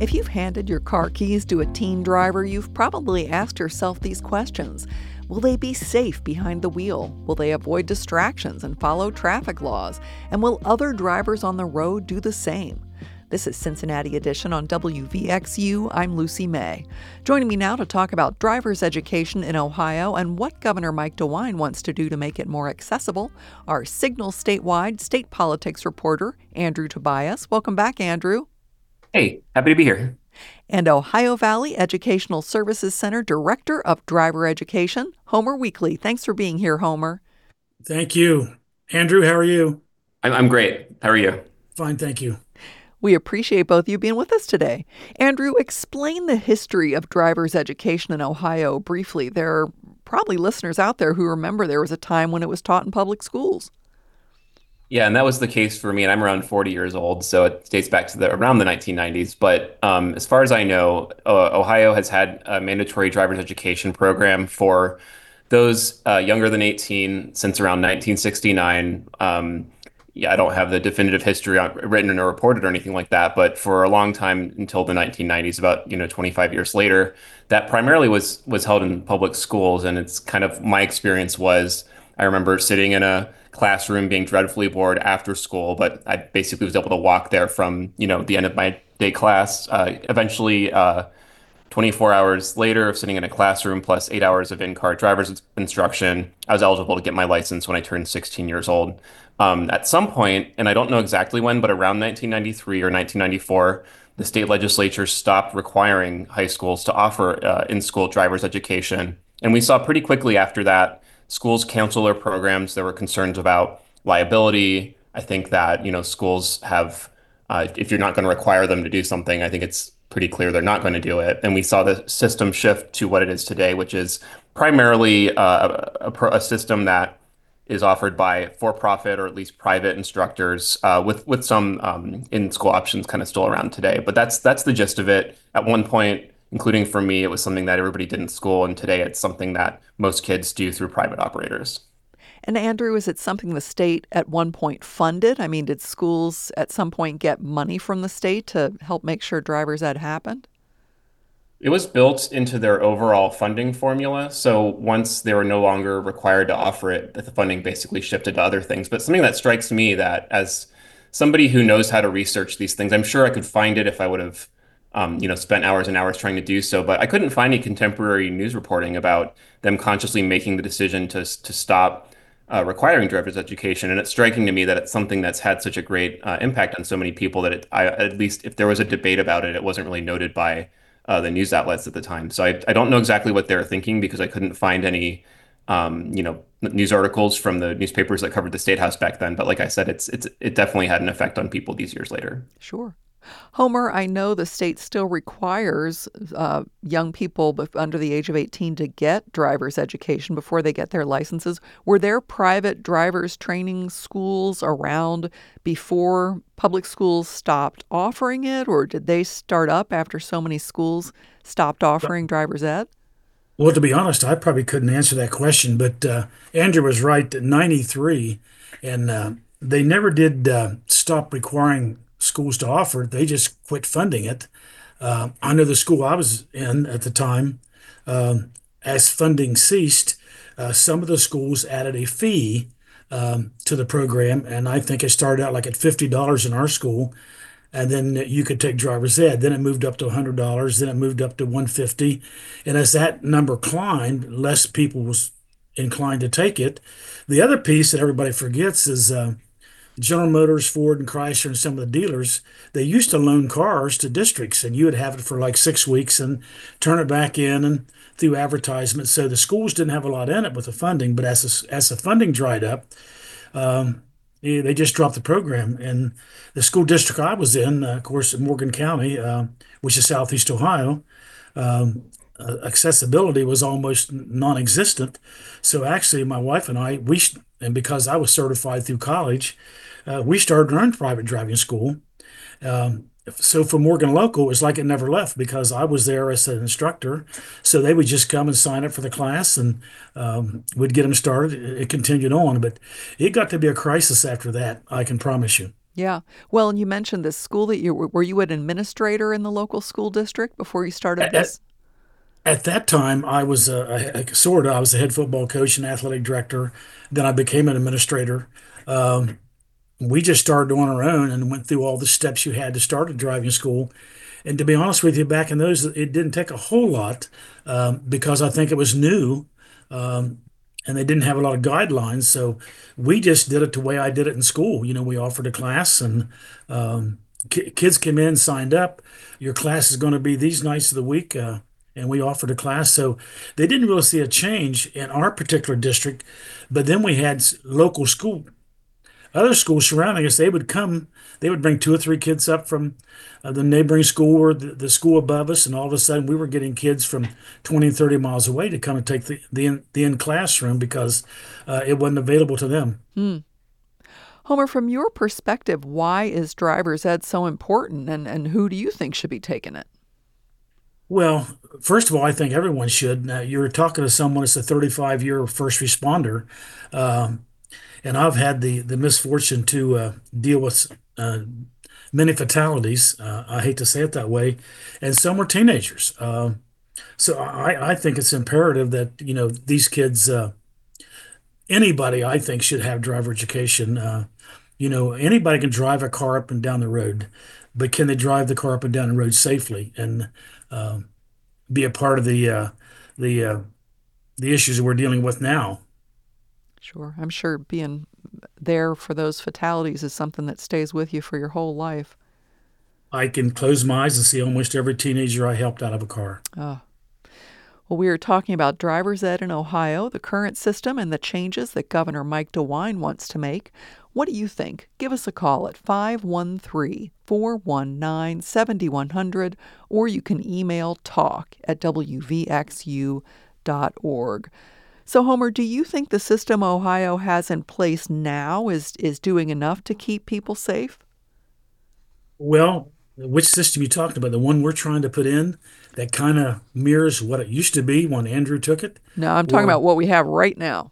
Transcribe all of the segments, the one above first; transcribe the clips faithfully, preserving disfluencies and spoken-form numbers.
If you've handed your car keys to a teen driver, you've probably asked yourself these questions. Will they be safe behind the wheel? Will they avoid distractions and follow traffic laws? And will other drivers on the road do the same? This is Cincinnati Edition on W V X U. I'm Lucy May. Joining me now to talk about driver's education in Ohio and what Governor Mike DeWine wants to do to make it more accessible are Signal Statewide state politics reporter Andrew Tobias. Welcome back, Andrew. Hey, happy to be here. And Ohio Valley Educational Services Center Director of Driver Education, Homer Weekly. Thanks for being here, Homer. Thank you. Andrew, how are you? I'm, I'm great. How are you? Fine, thank you. We appreciate both of you being with us today. Andrew, explain the history of driver's education in Ohio briefly. There are probably listeners out there who remember there was a time when it was taught in public schools. Yeah, and that was the case for me, and I'm around forty years old, so it dates back to the around the nineteen nineties. But um, as far as I know, uh, Ohio has had a mandatory driver's education program for those uh, younger than eighteen since around nineteen sixty-nine. Um, yeah, I don't have the definitive history on, written or reported or anything like that, but for a long time until the nineteen nineties, about you know twenty-five years later, that primarily was was held in public schools, and it's kind of my experience was I remember sitting in a classroom being dreadfully bored after school, but I basically was able to walk there from you know the end of my day class. Uh, eventually, uh, twenty-four hours later of sitting in a classroom plus eight hours of in-car driver's instruction, I was eligible to get my license when I turned sixteen years old. Um, at some point, and I don't know exactly when, but around nineteen ninety-three or nineteen ninety-four, the state legislature stopped requiring high schools to offer uh, in-school driver's education. And we saw pretty quickly after that, schools cancel their programs. There were concerns about liability. I think that, you know, schools have, uh, if you're not going to require them to do something, I think it's pretty clear they're not going to do it. And we saw the system shift to what it is today, which is primarily uh, a, a, a system that is offered by for-profit or at least private instructors, uh, with with some um, in-school options kind of still around today. But that's that's the gist of it. At one point, including for me, it was something that everybody did in school, and today it's something that most kids do through private operators. And Andrew, is it something the state at one point funded? I mean, did schools at some point get money from the state to help make sure driver's ed happened? It was built into their overall funding formula. So once they were no longer required to offer it, the funding basically shifted to other things. But something that strikes me that as somebody who knows how to research these things, I'm sure I could find it if I would have, um, you know, spent hours and hours trying to do so. But I couldn't find any contemporary news reporting about them consciously making the decision to to stop uh, requiring driver's education. And it's striking to me that it's something that's had such a great uh, impact on so many people that it, I, at least if there was a debate about it, it wasn't really noted by uh, the news outlets at the time. So I, I don't know exactly what they're thinking because I couldn't find any, um, you know, news articles from the newspapers that covered the State House back then. But like I said, it's it's it definitely had an effect on people these years later. Sure. Homer, I know the state still requires uh, young people under the age of eighteen to get driver's education before they get their licenses. Were there private driver's training schools around before public schools stopped offering it, or did they start up after so many schools stopped offering driver's ed? Well, to be honest, I probably couldn't answer that question, but uh, Andrew was right at ninety-three, and uh, they never did uh, stop requiring schools to offer it. They just quit funding it. Uh, I know the school I was in at the time, um, as funding ceased, uh, some of the schools added a fee um, to the program, and I think it started out like at fifty dollars in our school, and then you could take driver's ed. Then it moved up to one hundred dollars, then it moved up to one hundred fifty dollars, and as that number climbed, less people was inclined to take it. The other piece that everybody forgets is uh, General Motors, Ford, and Chrysler, and some of the dealers, they used to loan cars to districts, and you would have it for like six weeks and turn it back in and through advertisements. So the schools didn't have a lot in it with the funding, but as the, as the funding dried up, um, eh, they just dropped the program. And the school district I was in, uh, of course, in Morgan County, uh, which is southeast Ohio, um, uh, accessibility was almost non-existent. So actually, my wife and I, we and because I was certified through college, uh, we started our own private driving school. Um, so for Morgan Local, it was like it never left because I was there as an instructor. So they would just come and sign up for the class, and um, we'd get them started. It, it continued on, but it got to be a crisis after that, I can promise you. Yeah. Well, and you mentioned this school that you were, were you an administrator in the local school district before you started At, this? at that time, I was a, a sort of I was the head football coach and athletic director. Then I became an administrator. Um, we just started on our own and went through all the steps you had to start a driving school. And to be honest with you, back in those, it didn't take a whole lot um, because I think it was new, um, and they didn't have a lot of guidelines. So we just did it the way I did it in school. You know, we offered a class, and um, ki kids came in, signed up. Your class is going to be these nights of the week, uh, and we offered a class. So they didn't really see a change in our particular district. But then we had s- local school other schools surrounding us, they would come, they would bring two or three kids up from uh, the neighboring school or the, the school above us, and all of a sudden we were getting kids from twenty and thirty miles away to come and take the, the, in, the in classroom because uh, it wasn't available to them. Hmm. Homer, from your perspective, why is driver's ed so important, and, and who do you think should be taking it? Well, first of all, I think everyone should. Now, you're talking to someone that's a thirty-five year first responder. Um, and I've had the, the misfortune to uh, deal with uh, many fatalities. Uh, I hate to say it that way. And some were teenagers. Um So I, I think it's imperative that, you know, these kids, uh, anybody I think should have driver education. Uh, you know, anybody can drive a car up and down the road, but can they drive the car up and down the road safely and um, be a part of the uh, the uh, the issues that we're dealing with now? Sure. I'm sure being there for those fatalities is something that stays with you for your whole life. I can close my eyes and see almost every teenager I helped out of a car. Oh. Well, we are talking about driver's ed in Ohio, the current system, and the changes that Governor Mike DeWine wants to make. What do you think? Give us a call at five one three, four one nine, seven one zero zero, or you can email talk at w v x u dot org. So, Homer, do you think the system Ohio has in place now is, is doing enough to keep people safe? Well, which system you talking about? The one we're trying to put in that kind of mirrors what it used to be when Andrew took it? No, I'm talking Or, about what we have right now.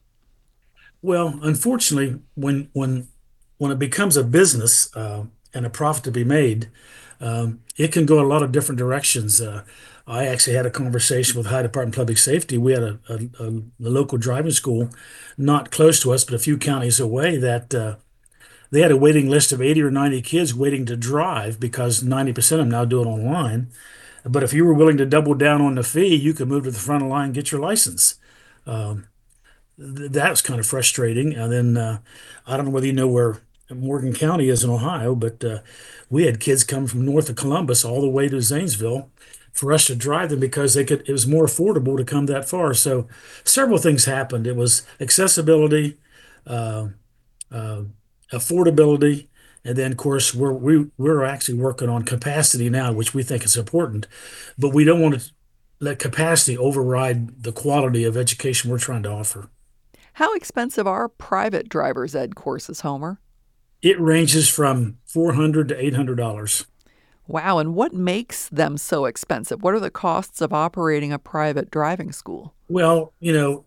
well, unfortunately, when when when it becomes a business uh, and a profit to be made, um, it can go a lot of different directions. Uh, I actually had a conversation with High Department of Public Safety. We had a, a, a, a local driving school not close to us, but a few counties away that uh, they had a waiting list of eighty or ninety kids waiting to drive because ninety percent of them now do it online. But if you were willing to double down on the fee, you could move to the front of the line and get your license. Um, th- that was kind of frustrating. And then uh, I don't know whether you know where Morgan County is in Ohio, but uh, we had kids come from north of Columbus all the way to Zanesville for us to drive them because they could. It was more affordable to come that far. So several things happened. It was accessibility, uh, uh, affordability, and then of course we're we, we're actually working on capacity now, which we think is important, but we don't want to let capacity override the quality of education we're trying to offer. How expensive are private driver's ed courses, Homer? It ranges from four hundred to eight hundred dollars. Wow, and what makes them so expensive? What are the costs of operating a private driving school? Well, you know,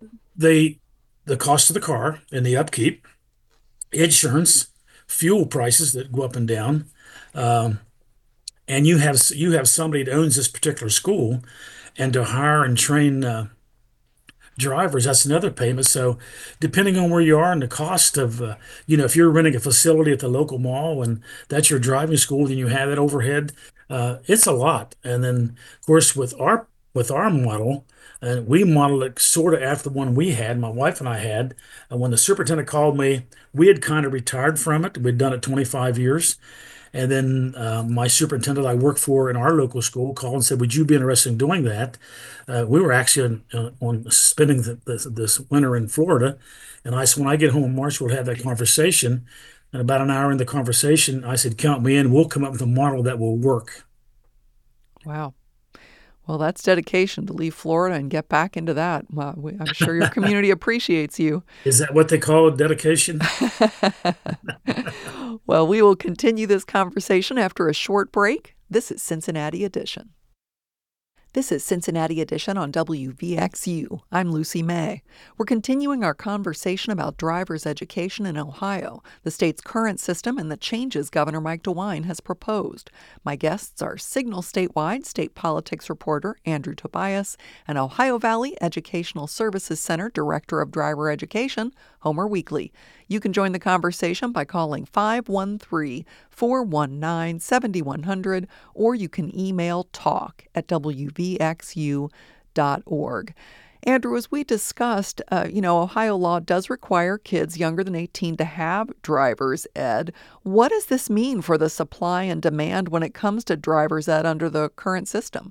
they the cost of the car and the upkeep, insurance, fuel prices that go up and down, um, and you have you have somebody that owns this particular school, and to hire and train uh, drivers, that's another payment. So, depending on where you are and the cost of, uh, you know, if you're renting a facility at the local mall and that's your driving school, then you have that overhead. Uh, it's a lot. And then, of course, with our with our model, and we modeled it sort of after the one we had, my wife and I had. And when the superintendent called me, we had kind of retired from it. We'd done it twenty-five years. And then uh, my superintendent I worked for in our local school called and said, "Would you be interested in doing that?" Uh, we were actually on, uh, on spending the, this, this winter in Florida. And I said, "When I get home in March, we'll have that conversation." And about an hour in the conversation, I said, "Count me in. We'll come up with a model that will work." Wow. Well, that's dedication to leave Florida and get back into that. Well, we, I'm sure your community appreciates you. Is that what they call it, dedication? Well, we will continue this conversation after a short break. This is Cincinnati Edition. This is Cincinnati Edition on W V X U. I'm Lucy May. We're continuing our conversation about driver's education in Ohio, the state's current system, and the changes Governor Mike DeWine has proposed. My guests are Signal Statewide state politics reporter Andrew Tobias and Ohio Valley Educational Services Center Director of Driver Education, Homer Weekly. You can join the conversation by calling five one three, four one nine, seven one zero zero or you can email talk at w v x u dot org. Andrew, as we discussed, uh, you know, Ohio law does require kids younger than eighteen to have driver's ed. What does this mean for the supply and demand when it comes to driver's ed under the current system?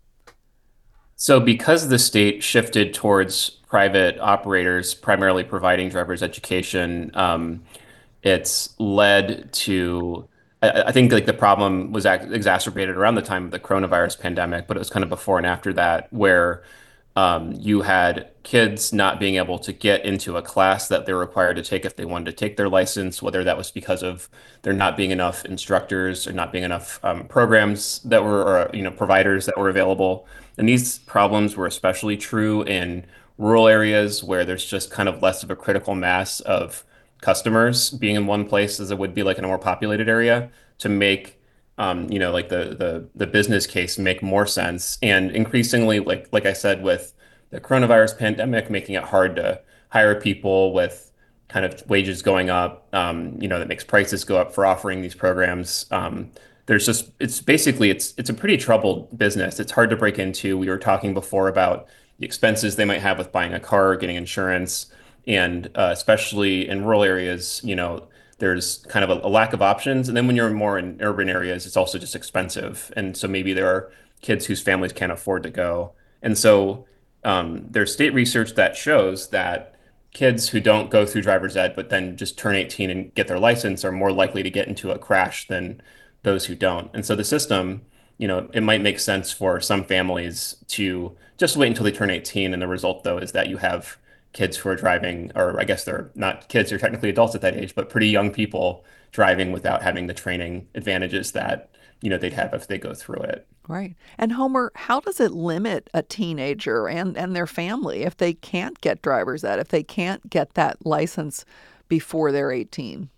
So because the state shifted towards private operators primarily providing driver's education, um, it's led to, I, I think like the problem was ac exacerbated around the time of the coronavirus pandemic, but it was kind of before and after that, where um, you had kids not being able to get into a class that they're required to take if they wanted to take their license, whether that was because of there not being enough instructors or not being enough um, programs that were, or, you know, providers that were available. And these problems were especially true in rural areas where there's just kind of less of a critical mass of customers being in one place as it would be like in a more populated area to make um, you know, like the the the business case make more sense. And increasingly, like like I said, with the coronavirus pandemic, making it hard to hire people with kind of wages going up, um, you know, that makes prices go up for offering these programs. Um, there's just it's basically it's it's a pretty troubled business. It's hard to break into. We were talking before about the expenses they might have with buying a car, getting insurance, and uh, especially in rural areas, you know, there's kind of a, a lack of options. And then when you're more in urban areas, it's also just expensive. And so maybe there are kids whose families can't afford to go. And so um, there's state research that shows that kids who don't go through driver's ed, but then just turn eighteen and get their license are more likely to get into a crash than those who don't. And so the system, you know, it might make sense for some families to just wait until they turn eighteen. And the result, though, is that you have kids who are driving, or I guess they're not kids, they're technically adults at that age, but pretty young people driving without having the training advantages that, you know, they'd have if they go through it. Right. And Homer, how does it limit a teenager and, and their family if they can't get driver's ed, if they can't get that license before they're eighteen?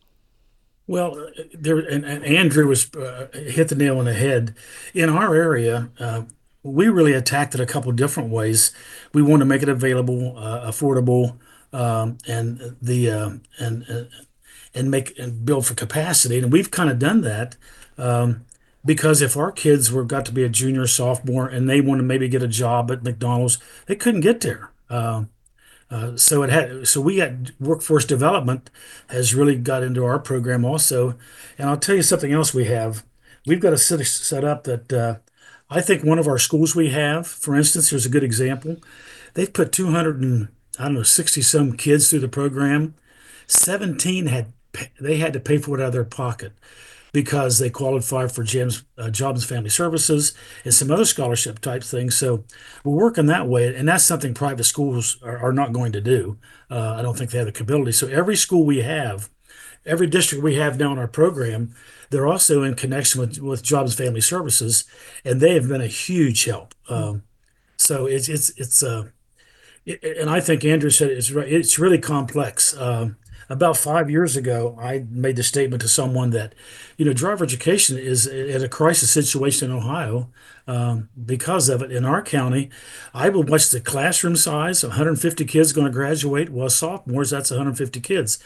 Well, there and, and Andrew was uh, hit the nail on the head. In our area, uh, we really attacked it a couple of different ways. We want to make it available, uh, affordable, um, and the uh, and uh, and make and build for capacity. And we've kind of done that um, because if our kids were got to be a junior, sophomore, and they want to maybe get a job at McDonald's, they couldn't get there. Uh, uh, so it had so we got workforce development has really got into our program also. And I'll tell you something else we have. We've got a set set up that. Uh, I think one of our schools we have, for instance, here's a good example. They've put two hundred and I don't know sixty some kids through the program. seventeen had they had to pay for it out of their pocket because they qualified for GEMS, uh, Jobs and Family Services and some other scholarship type things. So we're working that way, and that's something private schools are, are not going to do. Uh, I don't think they have the capability. So every school we have, every district we have now in our program, they're also in connection with, with Jobs and Family Services, and they have been a huge help. Um, so it's it's it's uh, it, and I think Andrew said it's right. It's really complex. Um, about five years ago, I made the statement to someone that, you know, driver education is at a crisis situation in Ohio um, because of it. In our county, I would watch the classroom size, one hundred fifty kids going to graduate. Well, sophomores, that's one hundred fifty kids.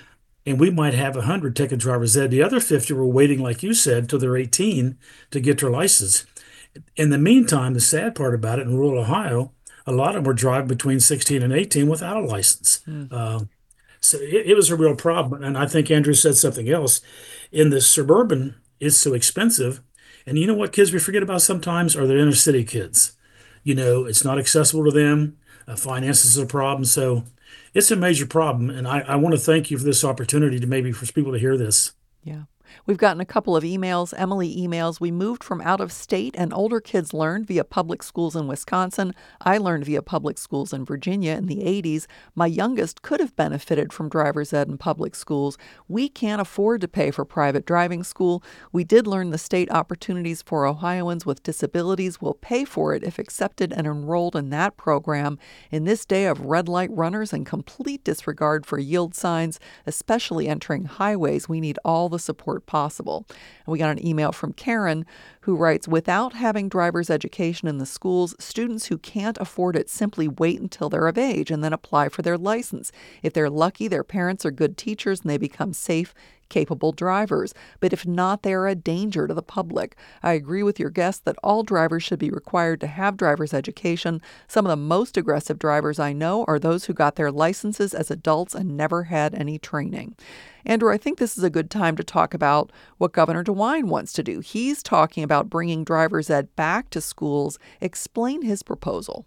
And we might have one hundred take a driver's ed. The other fifty were waiting, like you said, till they're eighteen to get their license. In the meantime, the sad part about it in rural Ohio, a lot of them were driving between sixteen and eighteen without a license. Mm. Um, so it, it was a real problem. And I think Andrew said something else. In the suburban, it's so expensive. And you know what kids we forget about sometimes are the inner city kids. You know, it's not accessible to them. Uh, finances are a problem. So it's a major problem. And I, I want to thank you for this opportunity to maybe for people to hear this. Yeah. We've gotten a couple of emails. Emily emails, we moved from out of state and older kids learned via public schools in Wisconsin. I learned via public schools in Virginia in the eighties. My youngest could have benefited from driver's ed in public schools. We can't afford to pay for private driving school. We did learn the state opportunities for Ohioans with disabilities. We'll pay for it if accepted and enrolled in that program. In this day of red light runners and complete disregard for yield signs, especially entering highways, we need all the support possible. And we got an email from Karen who writes, without having driver's education in the schools, students who can't afford it simply wait until they're of age and then apply for their license. If they're lucky, their parents are good teachers and they become safe, capable drivers. But if not, they are a danger to the public. I agree with your guest that all drivers should be required to have driver's education. Some of the most aggressive drivers I know are those who got their licenses as adults and never had any training. Andrew, I think this is a good time to talk about what Governor DeWine wants to do. He's talking about bringing driver's ed back to schools. Explain his proposal.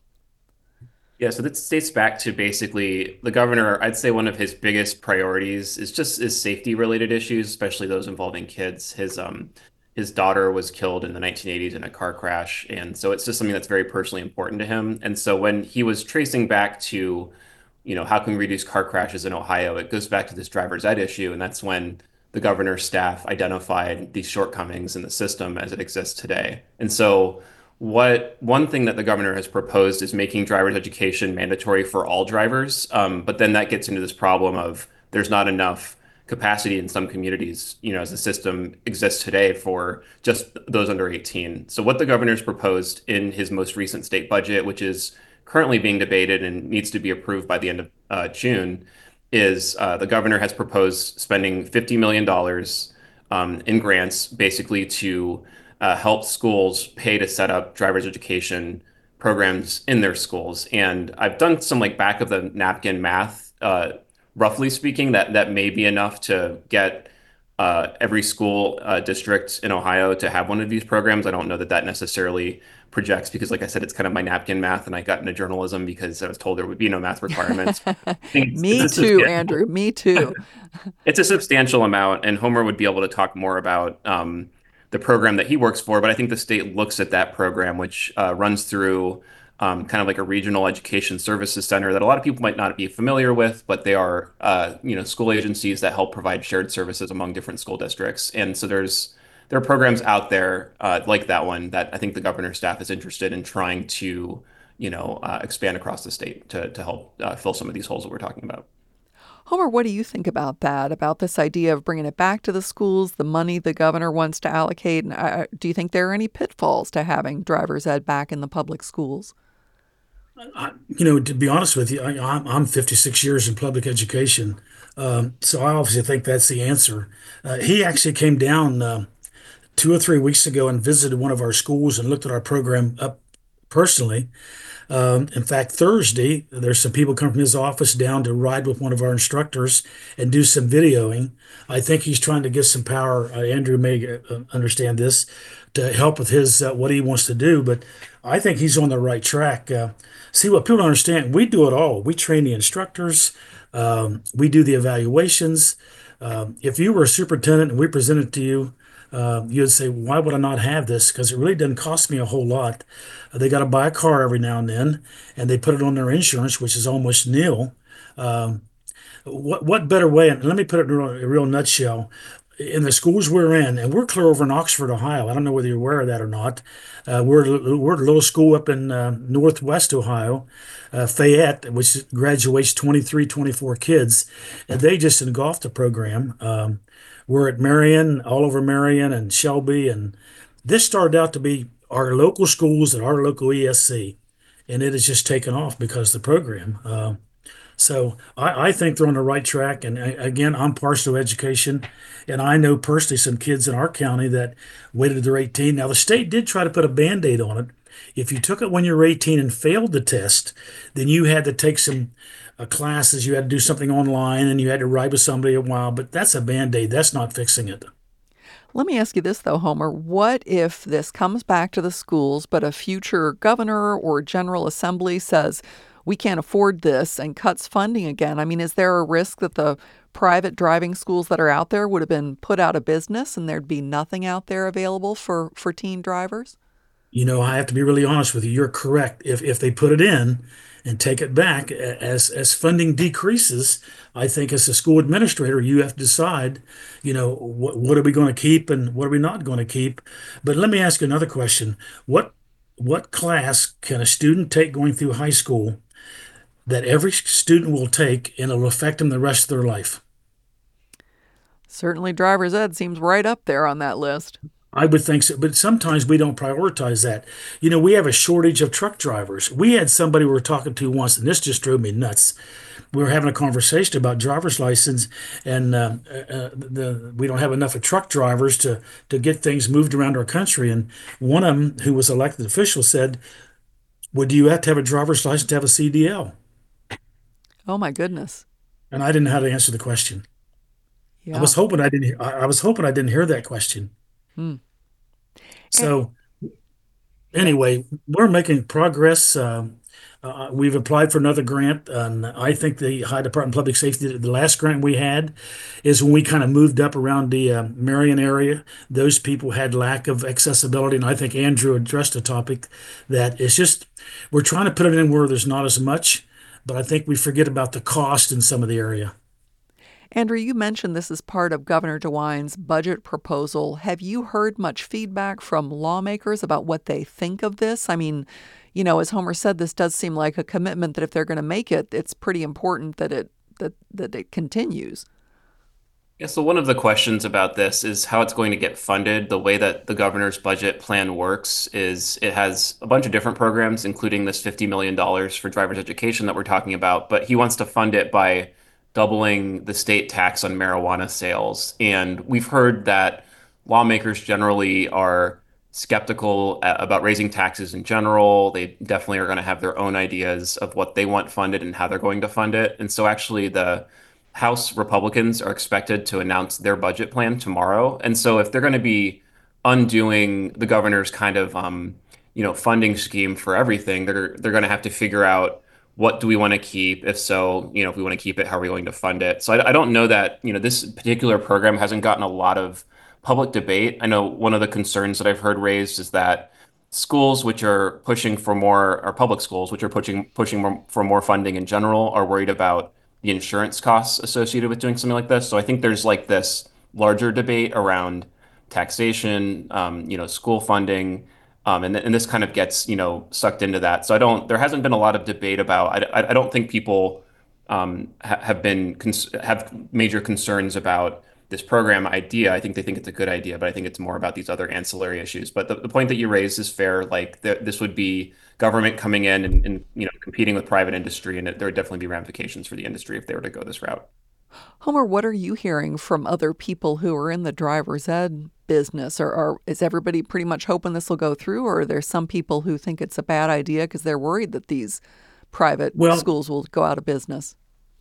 Yeah, so this dates back to basically the governor. I'd say one of his biggest priorities is just is safety related issues, especially those involving kids. His um his daughter was killed in the nineteen eighties in a car crash, and so it's just something that's very personally important to him. And so when he was tracing back to, you know, how can we reduce car crashes in Ohio, it goes back to this driver's ed issue, and that's when the governor's staff identified these shortcomings in the system as it exists today. And so What one thing that the governor has proposed is making driver's education mandatory for all drivers. Um, but then that gets into this problem of there's not enough capacity in some communities, you know, as the system exists today for just those under eighteen. So what the governor's proposed in his most recent state budget, which is currently being debated and needs to be approved by the end of uh, June, is uh, the governor has proposed spending fifty million dollars um, in grants basically to uh, help schools pay to set up driver's education programs in their schools. And I've done some like back of the napkin math, uh, roughly speaking, that that may be enough to get uh, every school uh, district in Ohio to have one of these programs. I don't know that that necessarily projects because, like I said, it's kind of my napkin math, and I got into journalism because I was told there would be no math requirements. it's, Me it's too, Andrew. Me too. It's a substantial amount, and Homer would be able to talk more about um, the program that he works for. But I think the state looks at that program, which uh, runs through um, kind of like a regional education services center that a lot of people might not be familiar with, but they are, uh, you know, school agencies that help provide shared services among different school districts. And so there's there are programs out there uh, like that one that I think the governor's staff is interested in trying to, you know, uh, expand across the state to to help uh, fill some of these holes that we're talking about. Homer, what do you think about that, about this idea of bringing it back to the schools, the money the governor wants to allocate? And uh, do you think there are any pitfalls to having driver's ed back in the public schools? I, you know, to be honest with you, I, I'm, I'm fifty-six years in public education, um, so I obviously think that's the answer. Uh, he actually came down uh, two or three weeks ago and visited one of our schools and looked at our program up personally. Um, in fact, Thursday, there's some people come from his office down to ride with one of our instructors and do some videoing. I think he's trying to get some power. Uh, Andrew may uh, understand this to help with his uh, what he wants to do, but I think he's on the right track. Uh, see, what people don't understand, we do it all. We train the instructors. Um, we do the evaluations. Um, if you were a superintendent and we presented to you, uh, you'd say, why would I not have this? Because it really doesn't cost me a whole lot. Uh, they got to buy a car every now and then, and they put it on their insurance, which is almost nil. Um, what what better way? And let me put it in a real, a real nutshell. In the schools we're in, and we're clear over in Oxford, Ohio. I don't know whether you're aware of that or not. Uh, we're we're a little school up in uh, northwest Ohio, uh, Fayette, which graduates twenty-three, twenty-four kids, and they just engulfed the program. Um, we're at Marion, all over Marion and Shelby, and this started out to be our local schools and our local E S C, and it has just taken off because of the program. Uh, So I, I think they're on the right track. And I, again, I'm partial to education, and I know personally some kids in our county that waited till they're eighteen. Now, the state did try to put a Band-Aid on it. If you took it when you were eighteen and failed the test, then you had to take some uh, classes. You had to do something online, and you had to ride with somebody a while. But that's a Band-Aid. That's not fixing it. Let me ask you this, though, Homer. What if this comes back to the schools, but a future governor or general assembly says, we can't afford this and cuts funding again, I mean, is there a risk that the private driving schools that are out there would have been put out of business and there'd be nothing out there available for, for teen drivers? You know, I have to be really honest with you. You're correct. If if they put it in and take it back as as funding decreases, I think as a school administrator, you have to decide, you know, what what are we going to keep and what are we not going to keep. But let me ask you another question. What what class can a student take going through high school that every student will take and it'll affect them the rest of their life? Certainly driver's ed seems right up there on that list. I would think so, but sometimes we don't prioritize that. You know, we have a shortage of truck drivers. We had somebody we were talking to once, and this just drove me nuts. We were having a conversation about driver's license, and uh, uh, the we don't have enough of truck drivers to to get things moved around our country. And one of them, who was elected official, said, "Well, do you have to have a driver's license to have a C D L?" Oh my goodness. And I didn't know how to answer the question. I Yeah. was hoping I didn't. I I was hoping I didn't hear that question. Hmm. And, So anyway, we're making progress. Um, uh, we've applied for another grant, and I think the High Department of Public Safety, the last grant we had, is when we kind of moved up around the uh, Marion area. Those people had lack of accessibility, and I think Andrew addressed a topic that is just we're trying to put it in where there's not as much, but I think we forget about the cost in some of the area. Andrew, you mentioned this is part of Governor DeWine's budget proposal. Have you heard much feedback from lawmakers about what they think of this? I mean, you know, as Homer said, this does seem like a commitment that if they're going to make it, it's pretty important that it that that it continues. Yeah, so one of the questions about this is how it's going to get funded. The way that the governor's budget plan works is it has a bunch of different programs, including this fifty million dollars for driver's education that we're talking about, but he wants to fund it by doubling the state tax on marijuana sales. And we've heard that lawmakers generally are skeptical a- about raising taxes in general. They definitely are going to have their own ideas of what they want funded and how they're going to fund it. And so actually the House Republicans are expected to announce their budget plan tomorrow. And so if they're going to be undoing the governor's kind of um, you know, funding scheme for everything, they're they're going to have to figure out what do we want to keep? If so, you know, if we want to keep it, how are we going to fund it? So I, I don't know that, you know, this particular program hasn't gotten a lot of public debate. I know one of the concerns that I've heard raised is that schools which are pushing for more, or public schools which are pushing pushing more, for more funding in general, are worried about the insurance costs associated with doing something like this. So I think there's like this larger debate around taxation, um, you know, school funding, um, and, th- and this kind of gets, you know, sucked into that. So I don't, there hasn't been a lot of debate about, I, I, I don't think people um, ha- have been, cons- have major concerns about this program idea. I think they think it's a good idea, but I think it's more about these other ancillary issues. But the, the point that you raised is fair. Like th- this would be government coming in and, and, you know, competing with private industry, and it, there would definitely be ramifications for the industry if they were to go this route. Homer, what are you hearing from other people who are in the driver's ed business? Or, or is everybody pretty much hoping this will go through? Or are there some people who think it's a bad idea because they're worried that these private Well, schools will go out of business?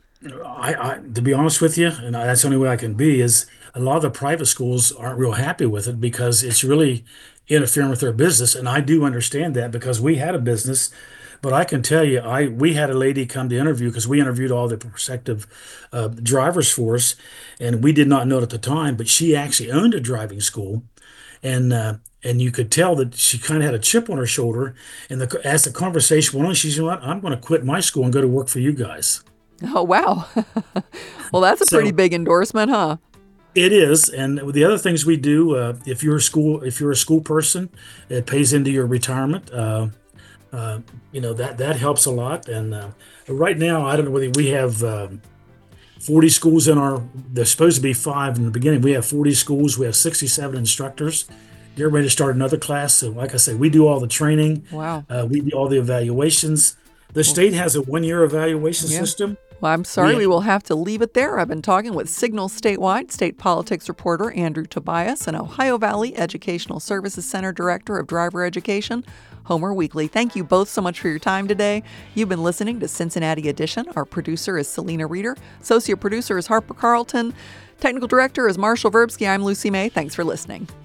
I, I to be honest with you, and that's the only way I can be, is a lot of the private schools aren't real happy with it because it's really interfering with their business. And I do understand that because we had a business, but I can tell you, I we had a lady come to interview because we interviewed all the prospective uh, drivers for us, and we did not know it at the time, but she actually owned a driving school, and uh, and you could tell that she kind of had a chip on her shoulder. And the, as the conversation went on, she said, "You know what? I'm going to quit my school and go to work for you guys." Oh, wow. Well, that's a So pretty big endorsement, huh? it is, and the other things we do, uh, if you're a school, if you're a school person, it pays into your retirement. Uh, uh, you know that that helps a lot. And uh, right now, I don't know whether we have um, forty schools in our. There's supposed to be five in the beginning. We have forty schools. We have sixty-seven instructors. Get ready to start another class. So, like I say, we do all the training. Wow. Uh, we do all the evaluations. The Well, state has a one-year evaluation yeah. system. Well, I'm sorry, We we will have to leave it there. I've been talking with Signal Statewide state politics reporter Andrew Tobias and Ohio Valley Educational Services Center Director of Driver Education, Homer Weekly. Thank you both so much for your time today. You've been listening to Cincinnati Edition. Our producer is Selena Reeder. Associate producer is Harper Carlton. Technical director is Marshall Verbsky. I'm Lucy May. Thanks for listening.